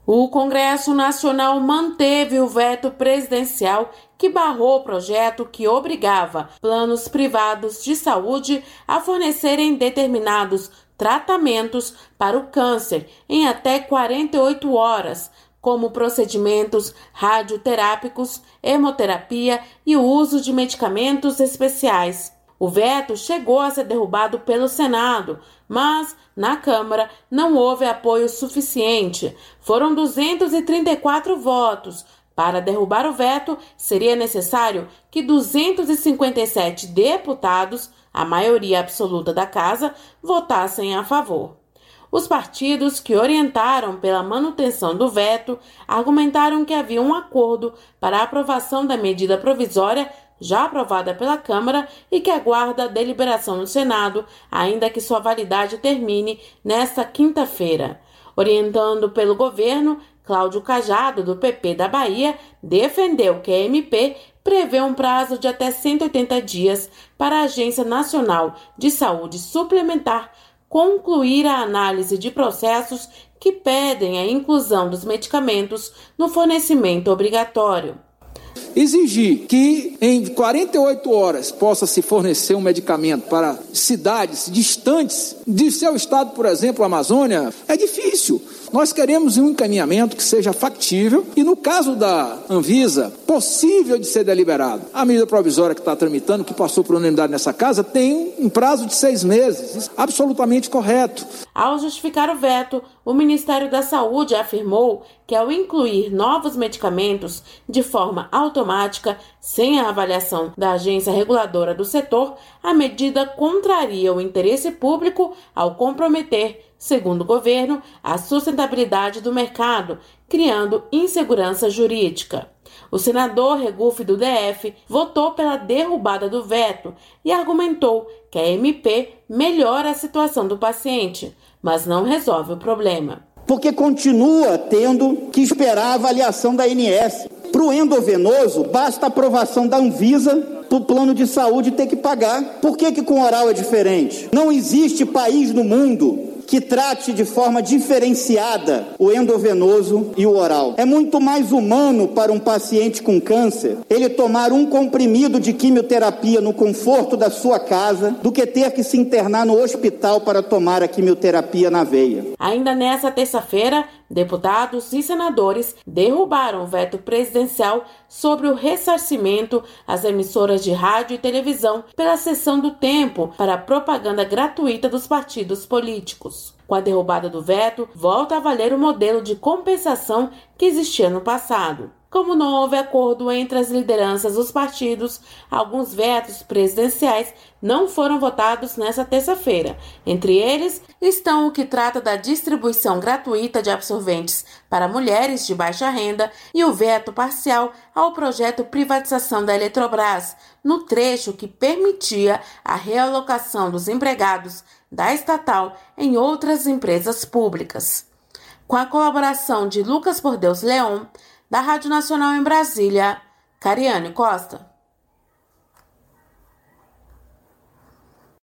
O Congresso Nacional manteve o veto presidencial que barrou o projeto que obrigava planos privados de saúde a fornecerem determinados tratamentos para o câncer em até 48 horas, como procedimentos radioterápicos, hemoterapia e o uso de medicamentos especiais. O veto chegou a ser derrubado pelo Senado, mas na Câmara não houve apoio suficiente. Foram 234 votos. Para derrubar o veto, seria necessário que 257 deputados, a maioria absoluta da Casa, votassem a favor. Os partidos que orientaram pela manutenção do veto argumentaram que havia um acordo para a aprovação da medida provisória já aprovada pela Câmara e que aguarda a deliberação no Senado, ainda que sua validade termine nesta quinta-feira. Orientando pelo governo, Cláudio Cajado, do PP da Bahia, defendeu que a MP prevê um prazo de até 180 dias para a Agência Nacional de Saúde Suplementar concluir a análise de processos que pedem a inclusão dos medicamentos no fornecimento obrigatório. Exigir que em 48 horas possa se fornecer um medicamento para cidades distantes de seu estado, por exemplo, a Amazônia, é difícil. Nós queremos um encaminhamento que seja factível e, no caso da Anvisa, possível de ser deliberado. A medida provisória que está tramitando, que passou por unanimidade nessa casa, tem um prazo de 6 meses. Isso é absolutamente correto. Ao justificar o veto, o Ministério da Saúde afirmou que, ao incluir novos medicamentos de forma automática, sem a avaliação da agência reguladora do setor, a medida contraria o interesse público ao comprometer, segundo o governo, a sustentabilidade do mercado, criando insegurança jurídica. O senador Regufe, do DF, votou pela derrubada do veto e argumentou que a MP melhora a situação do paciente, mas não resolve o problema. Porque continua tendo que esperar a avaliação da ANS. Para o endovenoso, basta a aprovação da Anvisa para o plano de saúde ter que pagar. Por que com oral é diferente? Não existe país no mundo que trate de forma diferenciada o endovenoso e o oral. É muito mais humano para um paciente com câncer ele tomar um comprimido de quimioterapia no conforto da sua casa do que ter que se internar no hospital para tomar a quimioterapia na veia. Ainda nessa terça-feira, deputados e senadores derrubaram o veto presidencial sobre o ressarcimento às emissoras de rádio e televisão pela cessão do tempo para a propaganda gratuita dos partidos políticos. Com a derrubada do veto, volta a valer o modelo de compensação que existia no passado. Como não houve acordo entre as lideranças dos partidos, alguns vetos presidenciais não foram votados nesta terça-feira. Entre eles estão o que trata da distribuição gratuita de absorventes para mulheres de baixa renda e o veto parcial ao projeto privatização da Eletrobras, no trecho que permitia a realocação dos empregados da estatal em outras empresas públicas. Com a colaboração de Lucas Por Deus Leão, da Rádio Nacional em Brasília, Cariane Costa.